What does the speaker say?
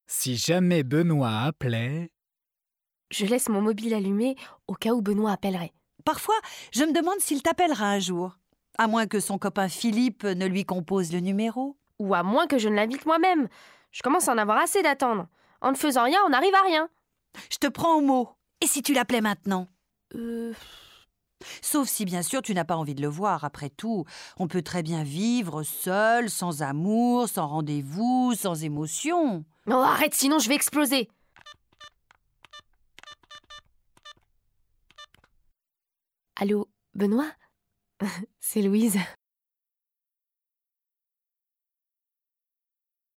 Si jamais Benoît appelait... Je laisse mon mobile allumé au cas où Benoît appellerait. Parfois, je me demande s'il t'appellera un jour. À moins que son copain Philippe ne lui compose le numéro. Ou à moins que je ne l'invite moi-même. Je commence à en avoir assez d'attendre. En ne faisant rien, on n'arrive à rien. Je te prends au mot. Et si tu l'appelais maintenant ? Euh... Sauf si, bien sûr, tu n'as pas envie de le voir. Après tout, on peut très bien vivre seul, sans amour, sans rendez-vous, sans émotion. Oh, arrête, sinon je vais exploser. Allô, Benoît ? C'est Louise.